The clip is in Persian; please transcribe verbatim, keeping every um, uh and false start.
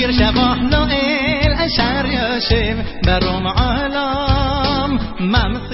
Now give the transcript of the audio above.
پیر شباه لائل اشعر یاشم برام عالم ممثل